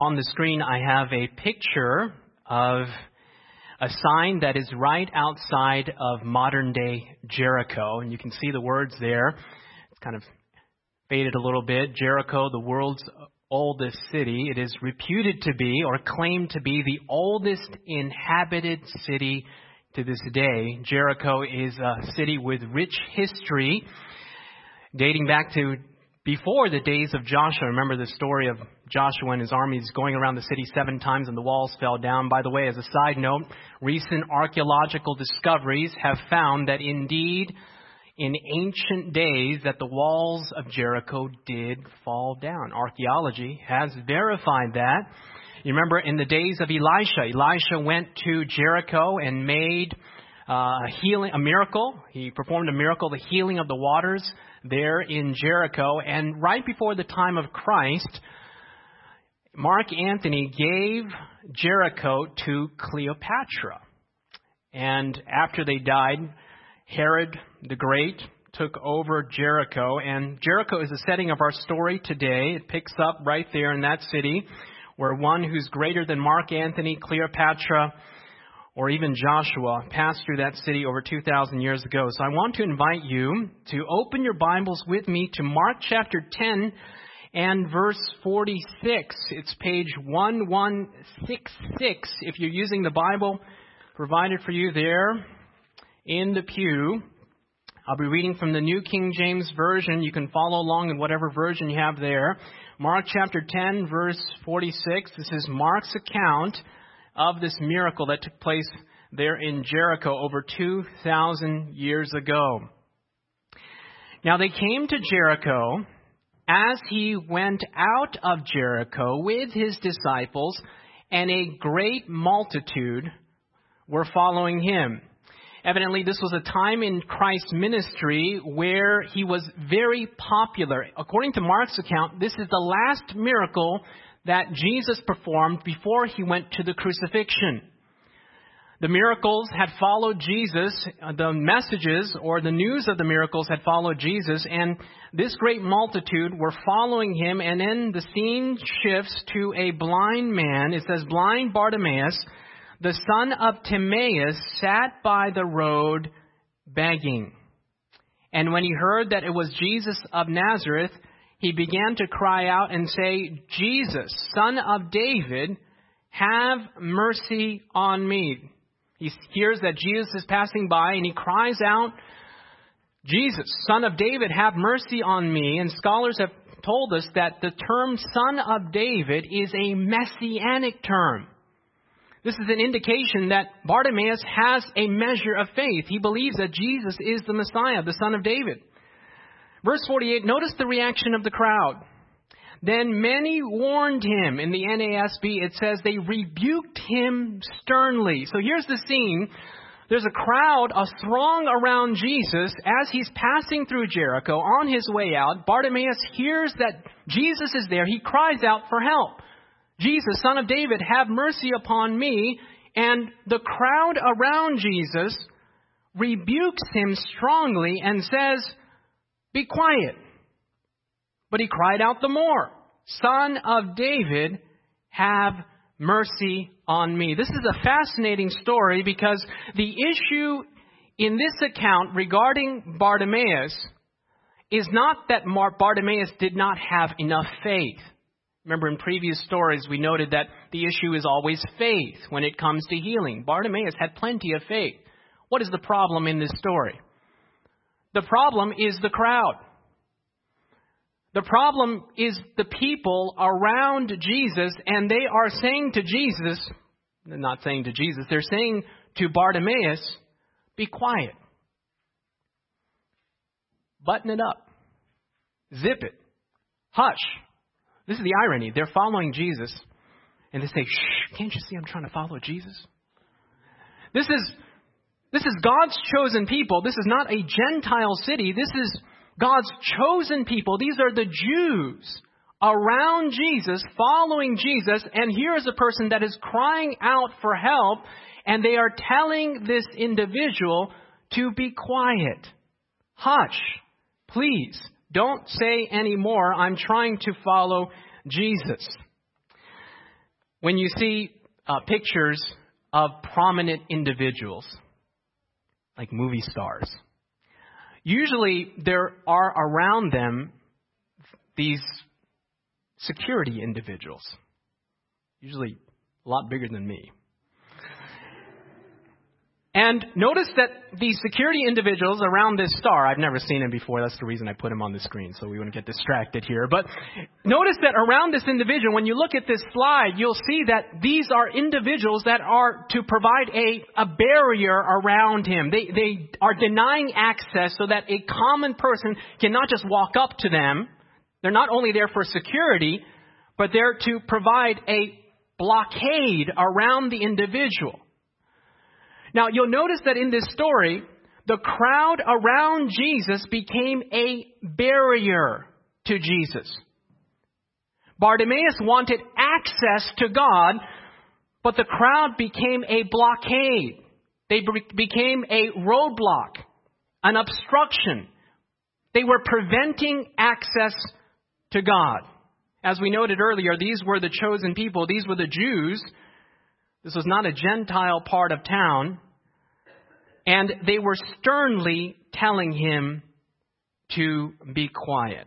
On the screen, I have a picture of a sign that is right outside of modern-day Jericho. And you can see the words there. It's kind of faded a little bit. Jericho, the world's oldest city. It is reputed to be, or claimed to be, the oldest inhabited city to this day. Jericho is a city with rich history, dating back to before the days of Joshua. Remember the story of Joshua and his armies going around the city 7 times and the walls fell down. By the way, as a side note, recent archaeological discoveries have found that indeed, in ancient days, that the walls of Jericho did fall down. Archaeology has verified that. You remember in the days of Elisha went to Jericho and made a miracle. He performed a miracle, the healing of the waters there in Jericho. And right before the time of Christ, Mark Antony gave Jericho to Cleopatra. And after they died, Herod the Great took over Jericho. And Jericho is the setting of our story today. It picks up right there in that city where one who's greater than Mark Antony, Cleopatra, or even Joshua passed through that city over 2,000 years ago. So I want to invite you to open your Bibles with me to Mark chapter 10 and verse 46. It's page 1166 if you're using the Bible provided for you there in the pew. I'll be reading from the New King James Version. You can follow along in whatever version you have there. Mark chapter 10, verse 46. This is Mark's account of this miracle that took place there in Jericho over 2,000 years ago. Now they came to Jericho. As he went out of Jericho with his disciples, and a great multitude were following him. Evidently, this was a time in Christ's ministry where he was very popular. According to Mark's account, this is the last miracle that Jesus performed before he went to the crucifixion. The miracles had followed Jesus. The messages or the news of the miracles had followed Jesus, and this great multitude were following him. And then the scene shifts to a blind man. It says, blind Bartimaeus, the son of Timaeus, sat by the road begging. And when he heard that it was Jesus of Nazareth, he began to cry out and say, Jesus, Son of David, have mercy on me. He hears that Jesus is passing by and he cries out, Jesus, Son of David, have mercy on me. And scholars have told us that the term Son of David is a messianic term. This is an indication that Bartimaeus has a measure of faith. He believes that Jesus is the Messiah, the Son of David. Verse 48, notice the reaction of the crowd. Then many warned him. In the NASB, it says they rebuked him sternly. So here's the scene. There's a crowd, a throng around Jesus as he's passing through Jericho on his way out. Bartimaeus hears that Jesus is there. He cries out for help. Jesus, Son of David, have mercy upon me. And the crowd around Jesus rebukes him strongly and says, be quiet. But he cried out the more, Son of David, have mercy on me. This is a fascinating story because the issue in this account regarding Bartimaeus is not that Bartimaeus did not have enough faith. Remember in previous stories we noted that the issue is always faith when it comes to healing. Bartimaeus had plenty of faith. What is the problem in this story? The problem is the crowd. The problem is the people around Jesus, and they are saying to Jesus, they're not saying to Jesus, they're saying to Bartimaeus, be quiet. Button it up. Zip it. Hush. This is the irony. They're following Jesus, and they say, shh, can't you see I'm trying to follow Jesus? This is God's chosen people. This is not a Gentile city. This is God's chosen people. These are the Jews around Jesus, following Jesus. And here is a person that is crying out for help. And they are telling this individual to be quiet. Hush. Please don't say any more. I'm trying to follow Jesus. when you see pictures of prominent individuals, like movie stars, usually there are around them these security individuals, usually a lot bigger than me. And notice that these security individuals around this star, I've never seen him before. That's the reason I put him on the screen, so we wouldn't get distracted here. But notice that around this individual, when you look at this slide, you'll see that these are individuals that are to provide a barrier around him. They are denying access so that a common person can not just walk up to them. They're not only there for security, but they're to provide a blockade around the individual. Now, you'll notice that in this story, the crowd around Jesus became a barrier to Jesus. Bartimaeus wanted access to God, but the crowd became a blockade. They became a roadblock, an obstruction. They were preventing access to God. As we noted earlier, these were the chosen people. These were the Jews. This was not a Gentile part of town. And they were sternly telling him to be quiet.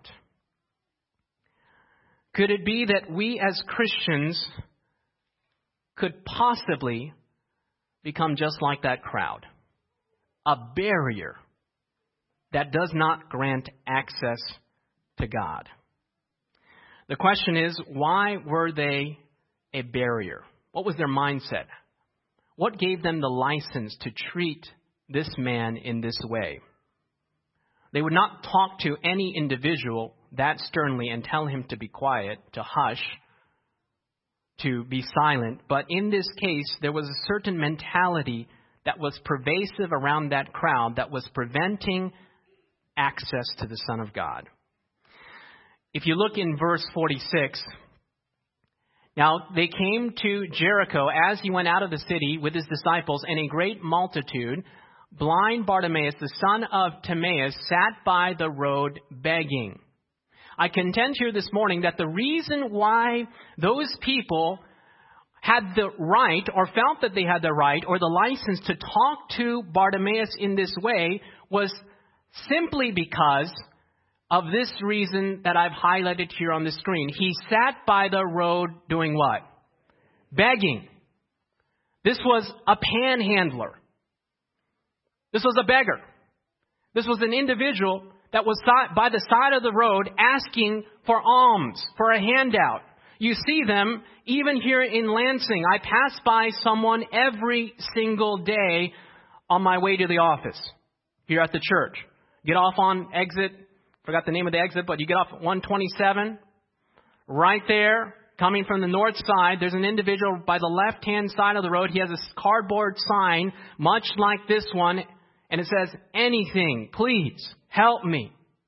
Could it be that we as Christians could possibly become just like that crowd? A barrier that does not grant access to God. The question is, why were they a barrier? What was their mindset? What gave them the license to treat this man in this way? They would not talk to any individual that sternly and tell him to be quiet, to hush, to be silent. But in this case, there was a certain mentality that was pervasive around that crowd that was preventing access to the Son of God. If you look in verse 46, now they came to Jericho as he went out of the city with his disciples and a great multitude. Blind Bartimaeus, the son of Timaeus, sat by the road begging. I contend here this morning that the reason why those people had the right or felt that they had the right or the license to talk to Bartimaeus in this way was simply because of this reason that I've highlighted here on the screen. He sat by the road doing what? Begging. This was a panhandler. This was a beggar. This was an individual that was by the side of the road asking for alms, for a handout. You see them even here in Lansing. I pass by someone every single day on my way to the office here at the church. Get off on exit, forgot the name of the exit, but you get off 127. Right there, coming from the north side, there's an individual by the left-hand side of the road. He has a cardboard sign, much like this one, and it says, "Anything, please, help me."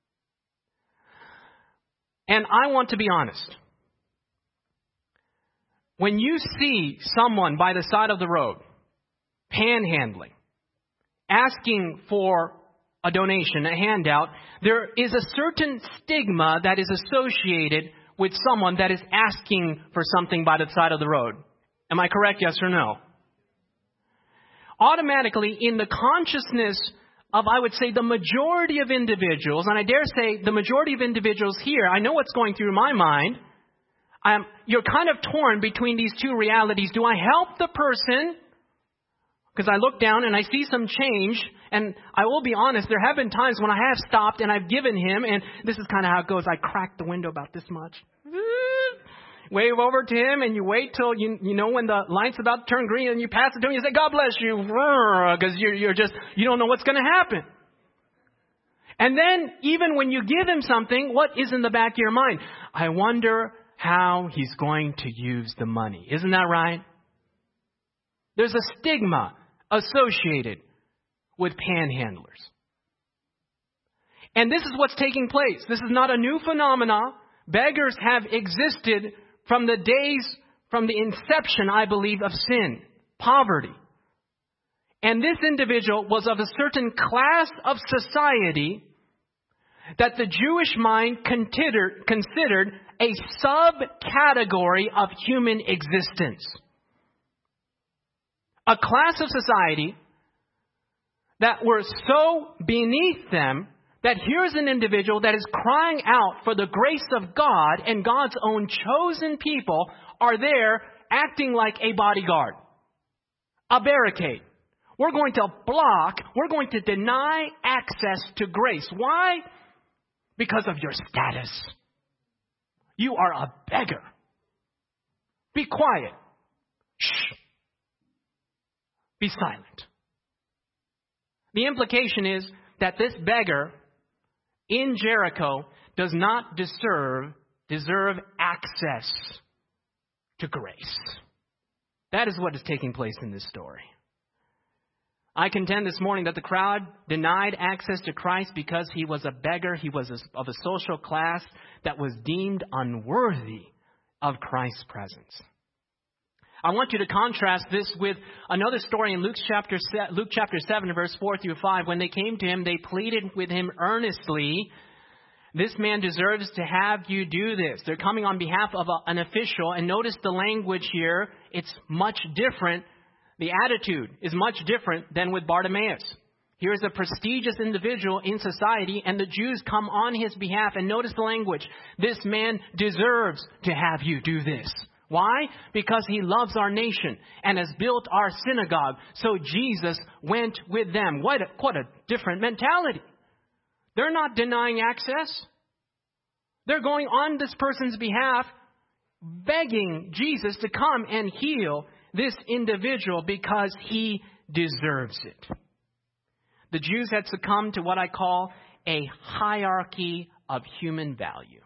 And I want to be honest. When you see someone by the side of the road, panhandling, asking for a donation, a handout, there is a certain stigma that is associated with someone that is asking for something by the side of the road. Am I correct, yes or no? Automatically, in the consciousness of, I would say, the majority of individuals, and I dare say the majority of individuals here, I know what's going through my mind. You're kind of torn between these two realities. Do I help the person? Because I look down and I see some change, and I will be honest, there have been times when I have stopped and I've given him, and this is kind of how it goes. I crack the window about this much. Wave over to him, and you wait till you know when the light's about to turn green, and you pass it to him. You say, "God bless you," because you don't know what's going to happen. And then even when you give him something, what is in the back of your mind? I wonder how he's going to use the money. Isn't that right? There's a stigma associated with panhandlers. And this is what's taking place. This is not a new phenomenon. Beggars have existed from the inception, I believe, of sin, poverty. And this individual was of a certain class of society that the Jewish mind considered a subcategory of human existence. A class of society that were so beneath them that here's an individual that is crying out for the grace of God, and God's own chosen people are there acting like a bodyguard, a barricade. We're going to block, we're going to deny access to grace. Why? Because of your status. You are a beggar. Be quiet. Shh. Be silent. The implication is that this beggar in Jericho does not deserve access to grace. That is what is taking place in this story. I contend this morning that the crowd denied access to Christ because he was a beggar. He was of a social class that was deemed unworthy of Christ's presence. I want you to contrast this with another story in Luke chapter 7, verse 4 through 5. When they came to him, they pleaded with him earnestly, "This man deserves to have you do this." They're coming on behalf of an official. And notice the language here. It's much different. The attitude is much different than with Bartimaeus. Here's a prestigious individual in society, and the Jews come on his behalf. And notice the language. This man deserves to have you do this. Why? Because he loves our nation and has built our synagogue. So Jesus went with them. What a different mentality. They're not denying access. They're going on this person's behalf, begging Jesus to come and heal this individual because he deserves it. The Jews had succumbed to what I call a hierarchy of human value.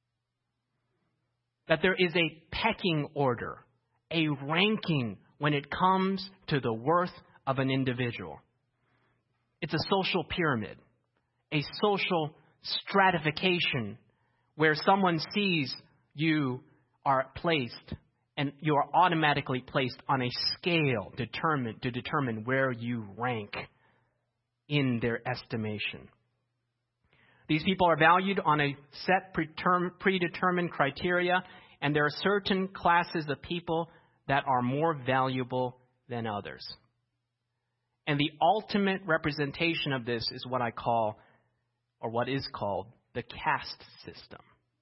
That there is a pecking order, a ranking when it comes to the worth of an individual. It's a social pyramid, a social stratification where someone sees you are placed and you are automatically placed on a scale to determine where you rank in their estimation. These people are valued on a set predetermined criteria, and there are certain classes of people that are more valuable than others. And the ultimate representation of this is what I call, or what is called, the caste system.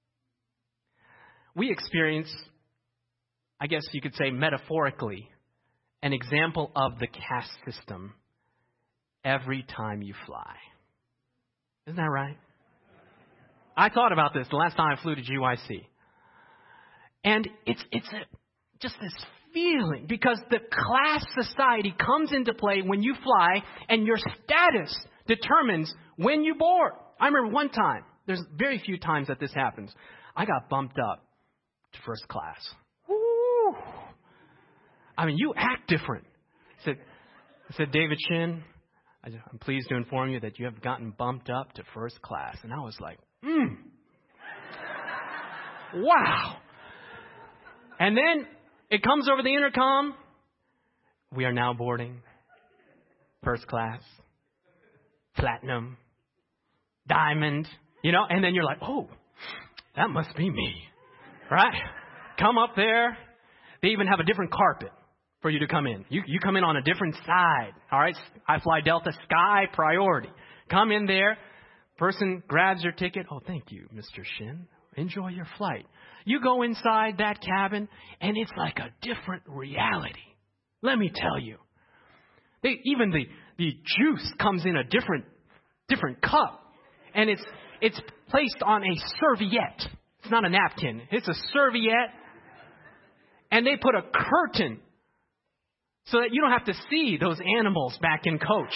We experience, I guess you could say metaphorically, an example of the caste system every time you fly. Isn't that right? I thought about this the last time I flew to GYC. And it's just this feeling, because the class society comes into play when you fly, and your status determines when you board. I remember one time, there's very few times that this happens, I got bumped up to first class. Woo! I mean, you act different. I said, David Shin, I'm pleased to inform you that you have gotten bumped up to first class. And I was like, wow. And then it comes over the intercom. We are now boarding first class, platinum, diamond, and then you're like, oh, that must be me, right? Come up there. They even have a different carpet for you to come in. You come in on a different side. All right. I fly Delta Sky priority. Come in there. Person grabs your ticket. Oh, thank you, Mr. Shin. Enjoy your flight. You go inside that cabin, and it's like a different reality. Let me tell you. Even the juice comes in a different cup, and it's placed on a serviette. It's not a napkin. It's a serviette, and they put a curtain so that you don't have to see those animals back in coach.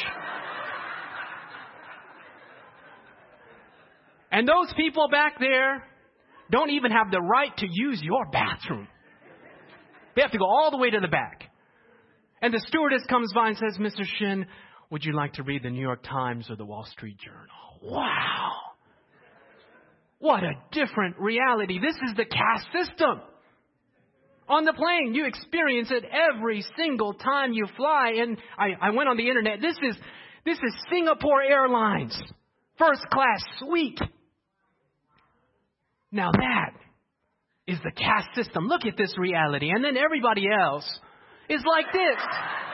And those people back there don't even have the right to use your bathroom. They have to go all the way to the back. And the stewardess comes by and says, Mr. Shin, would you like to read the New York Times or the Wall Street Journal? Wow. What a different reality. This is the caste system. On the plane, you experience it every single time you fly. And I went on the internet. This is Singapore Airlines. First class suite. Now is the caste system. Look at this reality. And then everybody else is like this.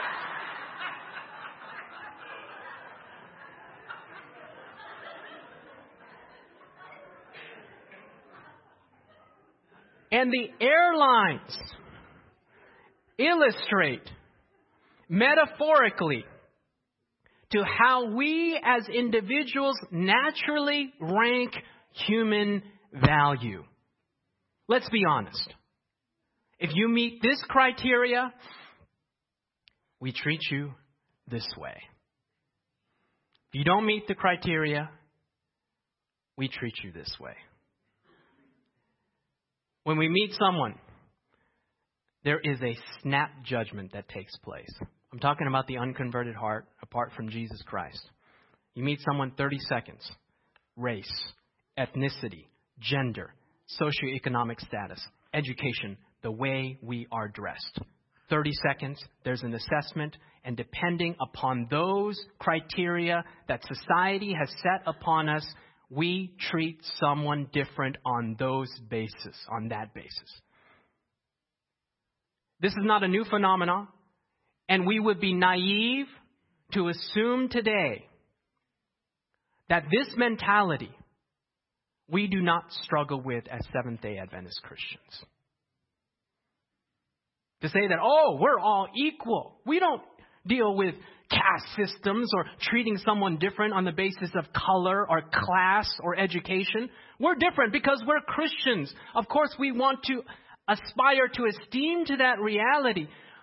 And the airlines illustrate metaphorically to how we as individuals naturally rank human value. Let's be honest. If you meet this criteria, we treat you this way. If you don't meet the criteria, we treat you this way. When we meet someone, there is a snap judgment that takes place. I'm talking about the unconverted heart apart from Jesus Christ. You meet someone 30 seconds. Race, ethnicity, gender, socioeconomic status, education, the way we are dressed. 30 seconds, there's an assessment, and depending upon those criteria that society has set upon us, we treat someone different on that basis. This is not a new phenomenon, and we would be naive to assume today that this mentality we do not struggle with as Seventh-day Adventist Christians. To say that, we're all equal. We don't deal with caste systems or treating someone different on the basis of color or class or education. We're different because we're Christians. Of course, we want to aspire to esteem to that reality.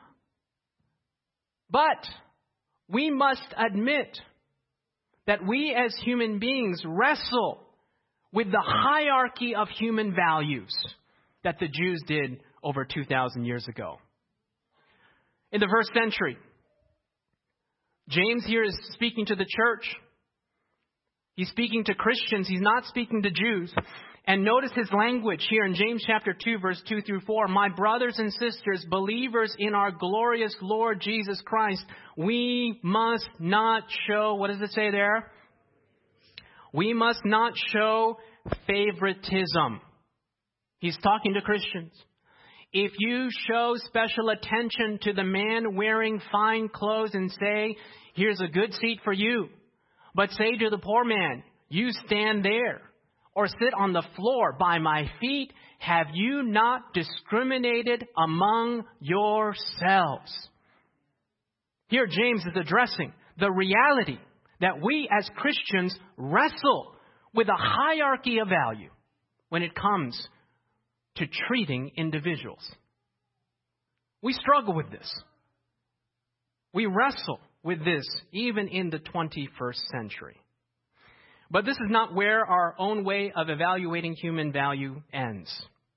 But we must admit that we as human beings wrestle with the hierarchy of human values that the Jews did over 2,000 years ago. In the first century, James here is speaking to the church. He's speaking to Christians. He's not speaking to Jews. And notice his language here in James chapter 2, verse 2 through 4. My brothers and sisters, believers in our glorious Lord Jesus Christ, we must not show, what does it say there? We must not show favoritism. He's talking to Christians. If you show special attention to the man wearing fine clothes and say, here's a good seat for you, but say to the poor man, you stand there or sit on the floor by my feet, have you not discriminated among yourselves? Here James is addressing the reality that we as Christians wrestle with a hierarchy of value when it comes to treating individuals. We struggle with this. We wrestle with this even in the 21st century. But this is not where our own way of evaluating human value ends.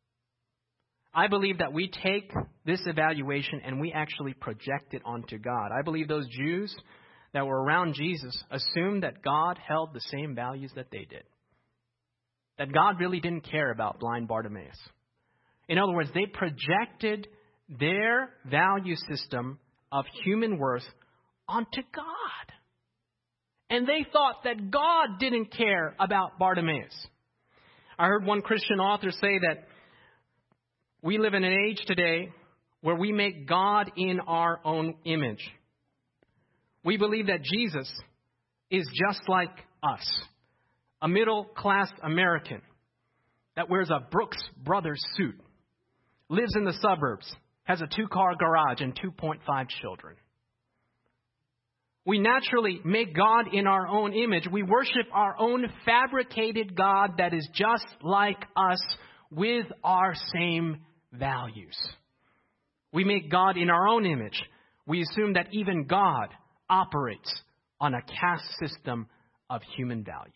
I believe that we take this evaluation and we actually project it onto God. I believe those Jews that were around Jesus assumed that God held the same values that they did. That God really didn't care about blind Bartimaeus. In other words, they projected their value system of human worth onto God. And they thought that God didn't care about Bartimaeus. I heard one Christian author say that we live in an age today where we make God in our own image. We believe that Jesus is just like us, a middle-class American that wears a Brooks Brothers suit, lives in the suburbs, has a 2-car garage and 2.5 children. We naturally make God in our own image. We worship our own fabricated God that is just like us with our same values. We make God in our own image. We assume that even God operates on a caste system of human value.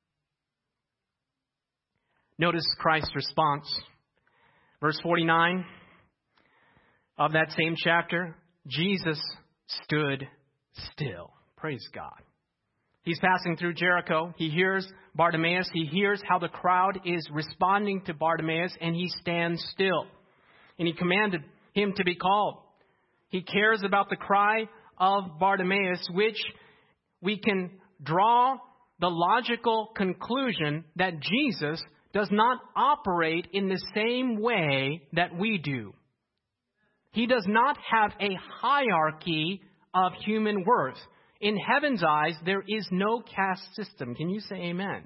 Notice Christ's response. Verse 49 of that same chapter, Jesus stood still. Praise God. He's passing through Jericho. He hears Bartimaeus. He hears how the crowd is responding to Bartimaeus, and he stands still. And he commanded him to be called. He cares about the cry of Bartimaeus, which we can draw the logical conclusion that Jesus does not operate in the same way that we do. He does not have a hierarchy of human worth. In heaven's eyes, there is no caste system. Can you say amen?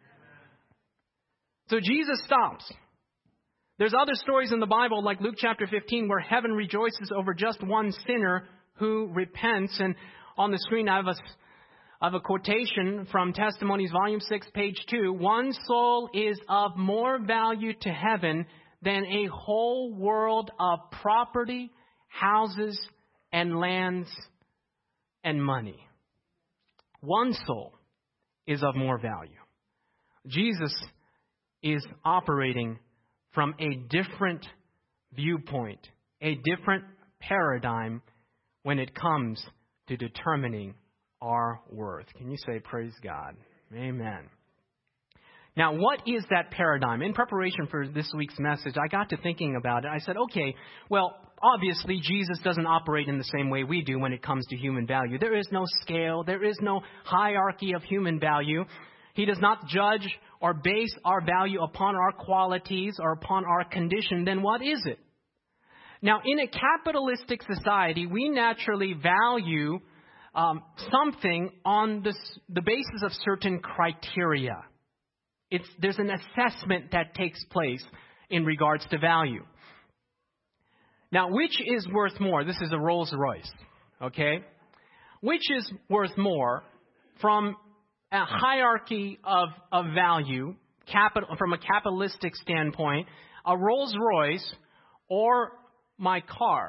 So Jesus stops. There's other stories in the Bible, like Luke chapter 15, where heaven rejoices over just one sinner who repents. And on the screen, I have a quotation from Testimonies, volume 6, page 2. One soul is of more value to heaven than a whole world of property, houses, and lands and money. One soul is of more value. Jesus is operating from a different viewpoint, a different paradigm when it comes to determining our worth. Can you say praise God? Amen. Now, what is that paradigm? In preparation for this week's message, I got to thinking about it. I said, okay, well, obviously Jesus doesn't operate in the same way we do when it comes to human value. There is no scale. There is no hierarchy of human value. He does not judge or base our value upon our qualities or upon our condition. Then what is it? Now, in a capitalistic society, we naturally value something on the basis of certain criteria. There's an assessment that takes place in regards to value. Now, which is worth more? This is a Rolls Royce, okay? Which is worth more from a hierarchy of value, from a capitalistic standpoint, a Rolls Royce or my car?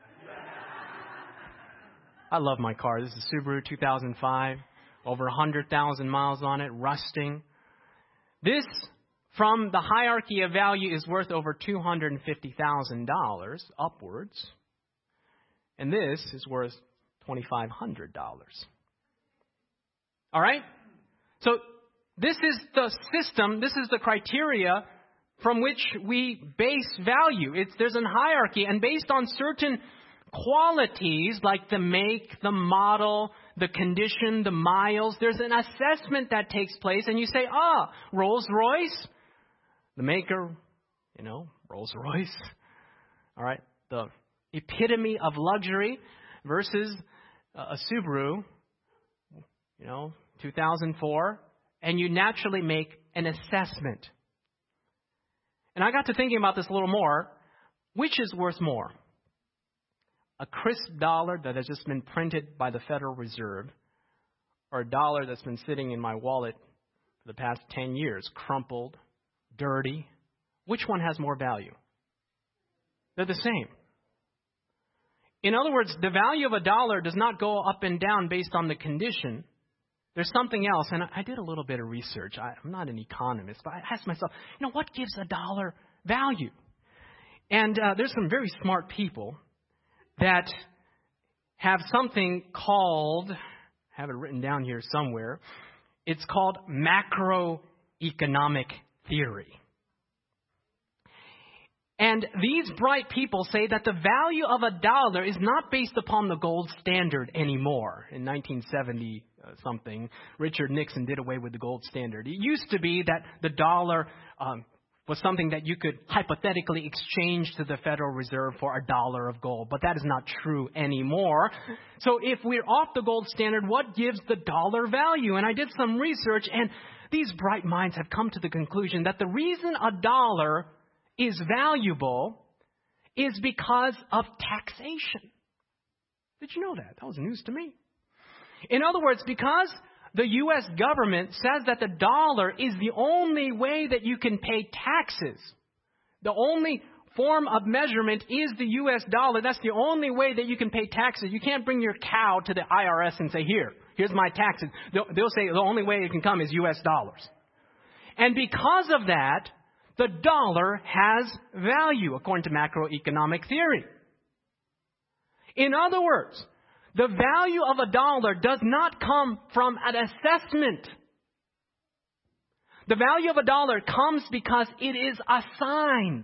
I love my car. This is a Subaru 2005, over 100,000 miles on it, rusting. This, from the hierarchy of value, is worth over $250,000 upwards. And this is worth $2,500. All right? So this is the system, this is the criteria from which we base value. There's a hierarchy, and based on certain qualities like the make, the model, the condition, the miles, there's an assessment that takes place, and you say, Rolls Royce, the maker, Rolls Royce, all right, the epitome of luxury versus a Subaru, 2004, and you naturally make an assessment. And I got to thinking about this a little more. Which is worth more? A crisp dollar that has just been printed by the Federal Reserve, or a dollar that's been sitting in my wallet for the past 10 years, crumpled, dirty? Which one has more value? They're the same. In other words, the value of a dollar does not go up and down based on the condition. There's something else, and I did a little bit of research. I'm not an economist, but I asked myself, what gives a dollar value? And there's some very smart people that have something called, I have it written down here somewhere, it's called macroeconomic theory. And these bright people say that the value of a dollar is not based upon the gold standard anymore. In 1970-something, Richard Nixon did away with the gold standard. It used to be that the dollar was something that you could hypothetically exchange to the Federal Reserve for a dollar of gold. But that is not true anymore. So if we're off the gold standard, what gives the dollar value? And I did some research, and these bright minds have come to the conclusion that the reason a dollar is valuable is because of taxation. Did you know that? That was news to me. In other words, because the U.S. government says that the dollar is the only way that you can pay taxes. The only form of measurement is the U.S. dollar. That's the only way that you can pay taxes. You can't bring your cow to the IRS and say, here's my taxes. They'll say the only way it can come is U.S. dollars. And because of that, the dollar has value, according to macroeconomic theory. In other words, the value of a dollar does not come from an assessment. The value of a dollar comes because it is assigned.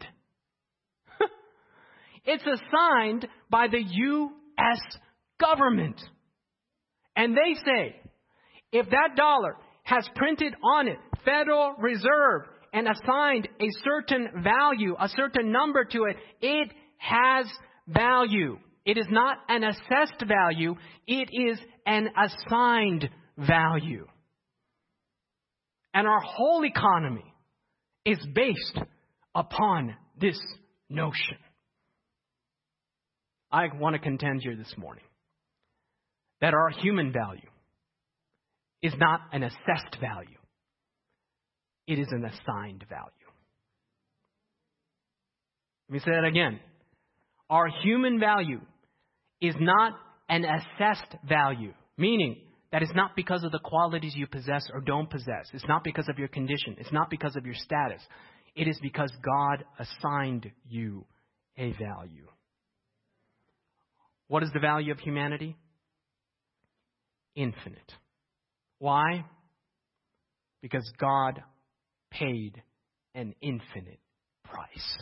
It's assigned by the U.S. government. And they say, if that dollar has printed on it Federal Reserve and assigned a certain value, a certain number to it, it has value. It is not an assessed value. It is an assigned value. And our whole economy is based upon this notion. I want to contend here this morning that our human value is not an assessed value. It is an assigned value. Let me say that again. Our human value is not an assessed value, meaning that it's not because of the qualities you possess or don't possess. It's not because of your condition. It's not because of your status. It is because God assigned you a value. What is the value of humanity? Infinite. Why? Because God paid an infinite price.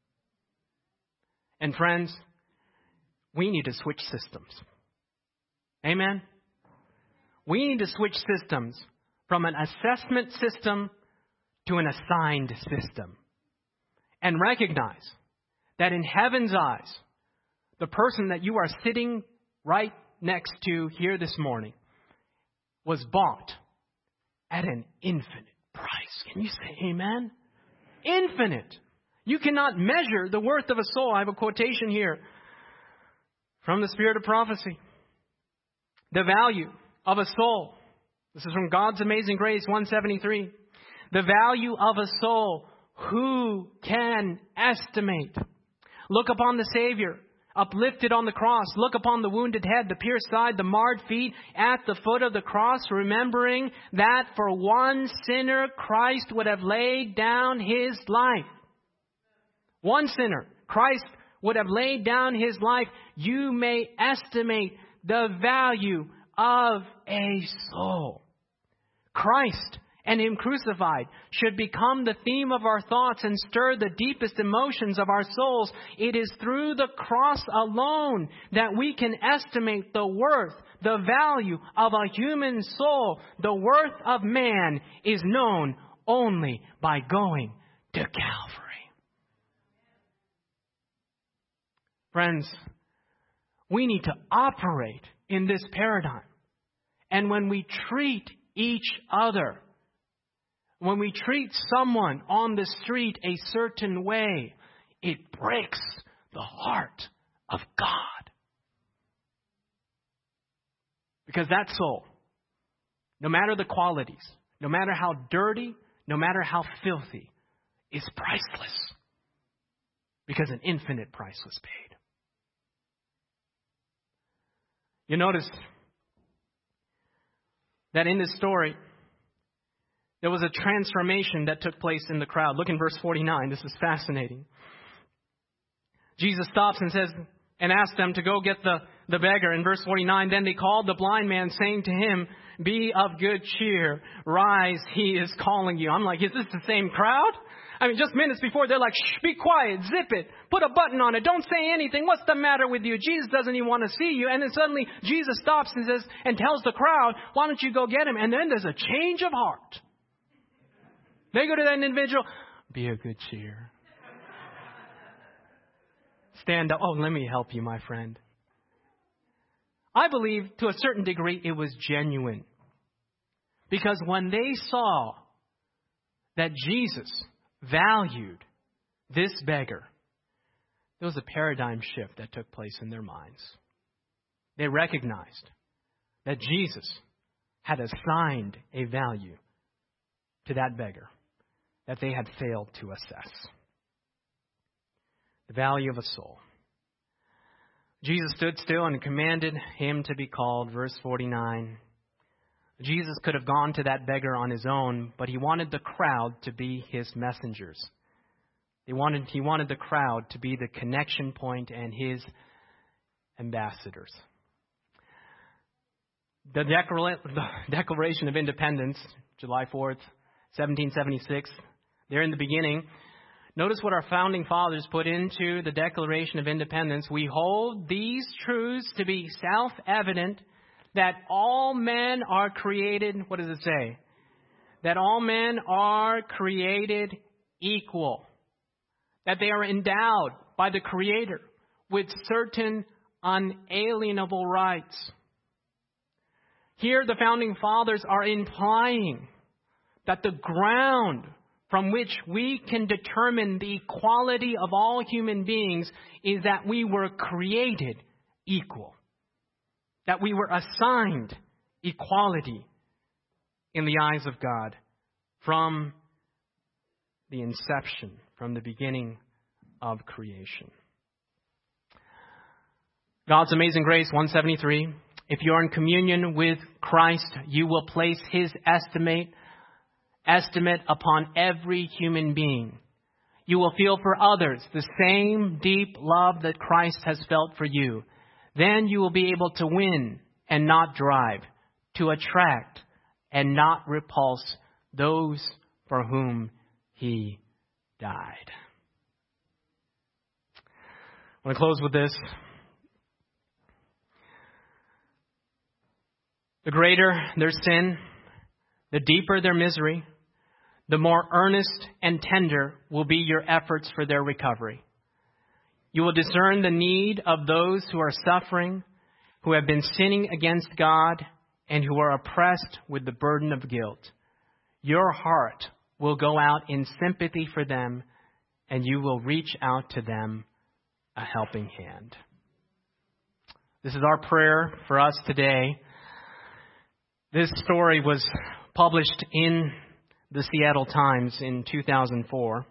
And friends, we need to switch systems. Amen? We need to switch systems from an assessment system to an assigned system. And recognize that in heaven's eyes, the person that you are sitting right next to here this morning was bought at an infinite price. Can you say amen? Infinite. You cannot measure the worth of a soul. I have a quotation here from the Spirit of Prophecy. The value of a soul. This is from God's Amazing Grace 173. The value of a soul, who can estimate? Look upon the Savior, uplifted on the cross. Look upon the wounded head, the pierced side, the marred feet at the foot of the cross, remembering that for one sinner Christ would have laid down His life. One sinner, Christ would have laid down His life. You may estimate the value of a soul. Christ and Him crucified should become the theme of our thoughts and stir the deepest emotions of our souls. It is through the cross alone that we can estimate the worth, the value of a human soul. The worth of man is known only by going to Calvary. Friends, we need to operate in this paradigm. And when we treat each other, when we treat someone on the street a certain way, it breaks the heart of God. Because that soul, no matter the qualities, no matter how dirty, no matter how filthy, is priceless. Because an infinite price was paid. You notice that in this story, there was a transformation that took place in the crowd. Look in verse 49. This is fascinating. Jesus stops and says, and asks them to go get the beggar. In verse 49, then they called the blind man, saying to him, be of good cheer. Rise, he is calling you. I'm like, is this the same crowd? I mean, just minutes before, they're like, shh, be quiet, zip it, put a button on it, don't say anything. What's the matter with you? Jesus doesn't even want to see you. And then suddenly Jesus stops and says, and tells the crowd, why don't you go get him? And then there's a change of heart. They go to that individual, be of good cheer. Stand up. Oh, let me help you, my friend. I believe to a certain degree it was genuine. Because when they saw that Jesus valued this beggar, there was a paradigm shift that took place in their minds. They recognized that Jesus had assigned a value to that beggar that they had failed to assess. The value of a soul. Jesus stood still and commanded him to be called. Verse 49. Jesus could have gone to that beggar on his own, but he wanted the crowd to be his messengers. He wanted the crowd to be the connection point and his ambassadors. The Declaration of Independence, July 4th, 1776, there in the beginning. Notice what our founding fathers put into the Declaration of Independence. We hold these truths to be self-evident, that all men are created, what does it say? that all men are created equal, that they are endowed by the Creator with certain unalienable rights. Here the Founding Fathers are implying that the ground from which we can determine the equality of all human beings is that we were created equal, that we were assigned equality in the eyes of God from the inception, from the beginning of creation. God's amazing grace, 173. If you are in communion with Christ, you will place His estimate upon every human being. You will feel for others the same deep love that Christ has felt for you. Then you will be able to win and not drive, to attract and not repulse those for whom He died. I want to close with this. The greater their sin, the deeper their misery, the more earnest and tender will be your efforts for their recovery. You will discern the need of those who are suffering, who have been sinning against God, and who are oppressed with the burden of guilt. Your heart will go out in sympathy for them, and you will reach out to them a helping hand. This is our prayer for us today. This story was published in the Seattle Times in 2004.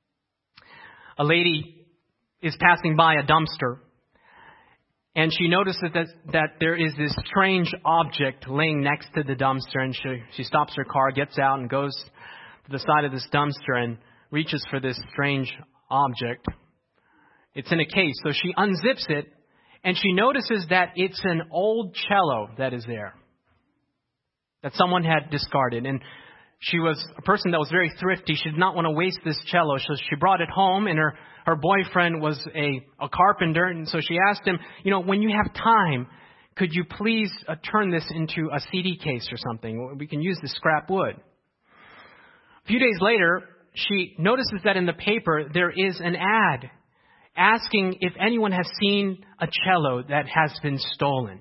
A lady is passing by a dumpster, and she notices that there is this strange object laying next to the dumpster, and she stops her car, gets out, and goes to the side of this dumpster and reaches for this strange object. It's in a case, so she unzips it, and she notices that it's an old cello that is there, that someone had discarded. And she was a person that was very thrifty. She did not want to waste this cello, so she brought it home, and her boyfriend was a carpenter, and so she asked him, when you have time, could you please turn this into a CD case or something? We can use this scrap wood. A few days later, she notices that in the paper there is an ad asking if anyone has seen a cello that has been stolen.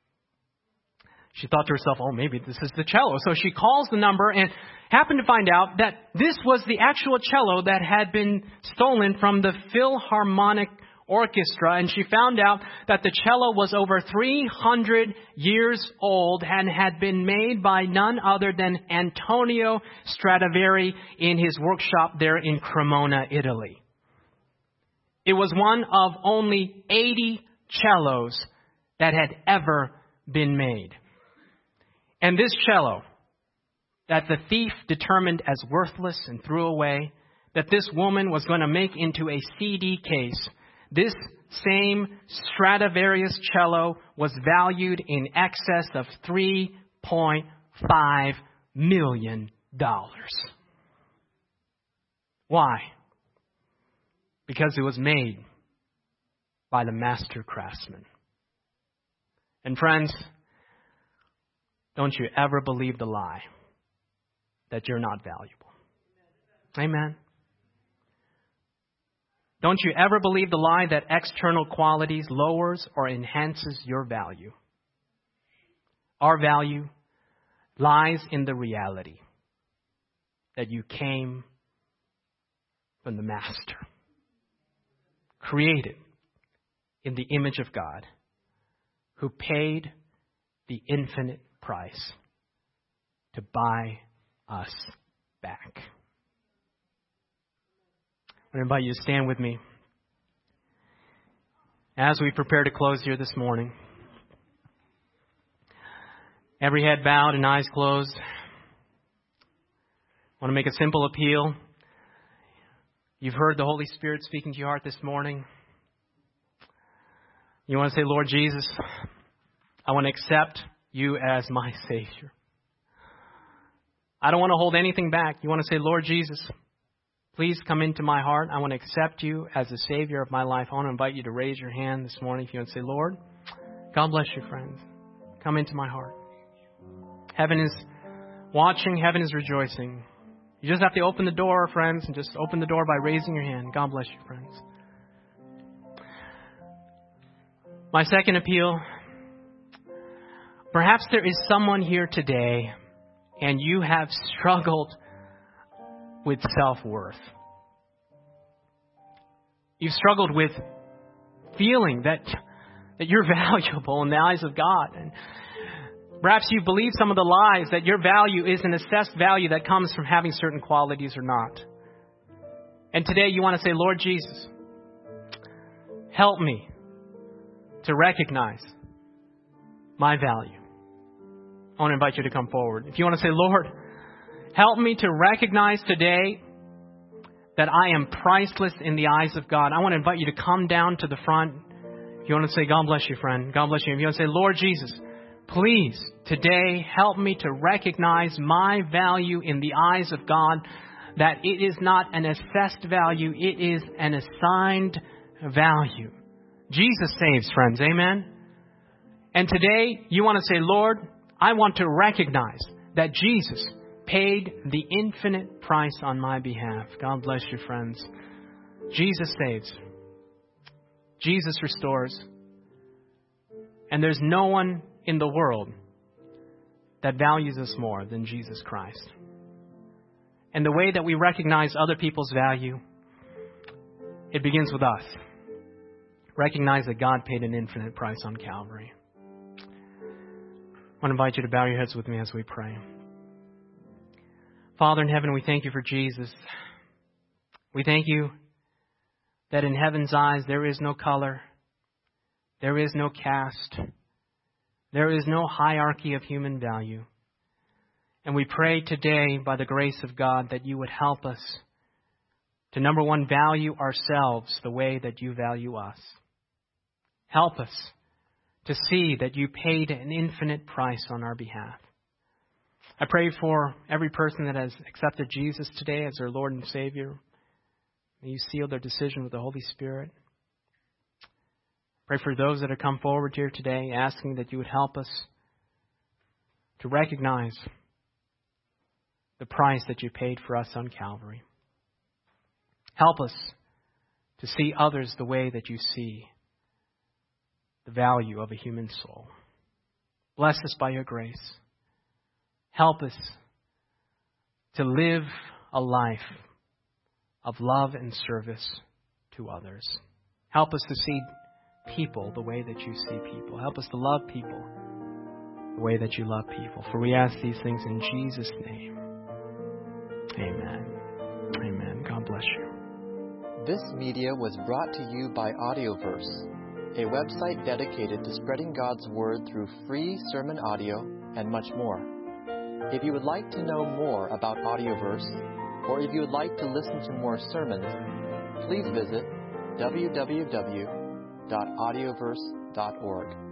She thought to herself, maybe this is the cello. So she calls the number and happened to find out that this was the actual cello that had been stolen from the Philharmonic Orchestra. And she found out that the cello was over 300 years old and had been made by none other than Antonio Stradivari in his workshop there in Cremona, Italy. It was one of only 80 cellos that had ever been made. And this cello that the thief determined as worthless and threw away, that this woman was going to make into a CD case, this same Stradivarius cello was valued in excess of $3.5 million. Why? Because it was made by the master craftsman. And friends, don't you ever believe the lie that you're not valuable. Amen. Don't you ever believe the lie that external qualities lowers or enhances your value. Our value lies in the reality that you came from the Master, created in the image of God, who paid the infinite price to buy us back. I invite you to stand with me as we prepare to close here this morning. Every head bowed and eyes closed. I want to make a simple appeal. You've heard the Holy Spirit speaking to your heart this morning. You want to say, Lord Jesus, I want to accept you as my Savior. I don't want to hold anything back. You want to say, Lord Jesus, please come into my heart. I want to accept you as the Savior of my life. I want to invite you to raise your hand this morning if you want to say, Lord, God bless you, friends. Come into my heart. Heaven is watching, heaven is rejoicing. You just have to open the door, friends, and just open the door by raising your hand. God bless you, friends. My second appeal, perhaps there is someone here today and you have struggled with self-worth. You've struggled with feeling that you're valuable in the eyes of God. And perhaps you believe some of the lies that your value is an assessed value that comes from having certain qualities or not. And today you want to say, Lord Jesus, help me to recognize my value. I want to invite you to come forward. If you want to say, Lord, help me to recognize today that I am priceless in the eyes of God, I want to invite you to come down to the front. If you want to say, God bless you, friend. God bless you. If you want to say, Lord Jesus, please today help me to recognize my value in the eyes of God, that it is not an assessed value, it is an assigned value. Jesus saves, friends. Amen? And today you want to say, Lord, I want to recognize that Jesus paid the infinite price on my behalf. God bless you, friends. Jesus saves. Jesus restores. And there's no one in the world that values us more than Jesus Christ. And the way that we recognize other people's value, it begins with us. Recognize that God paid an infinite price on Calvary. I want to invite you to bow your heads with me as we pray. Father in heaven, we thank you for Jesus. We thank you that in heaven's eyes there is no color, there is no caste, there is no hierarchy of human value. And we pray today, by the grace of God, that you would help us to, number one, value ourselves the way that you value us. Help us to see that you paid an infinite price on our behalf. I pray for every person that has accepted Jesus today as their Lord and Savior. May you seal their decision with the Holy Spirit. Pray for those that have come forward here today, asking that you would help us to recognize the price that you paid for us on Calvary. Help us to see others the way that you see the value of a human soul. Bless us by your grace. Help us to live a life of love and service to others. Help us to see people the way that you see people. Help us to love people the way that you love people. For we ask these things in Jesus' name. Amen. Amen. God bless you. This media was brought to you by Audioverse, a website dedicated to spreading God's Word through free sermon audio and much more. If you would like to know more about Audioverse, or if you would like to listen to more sermons, please visit www.audioverse.org.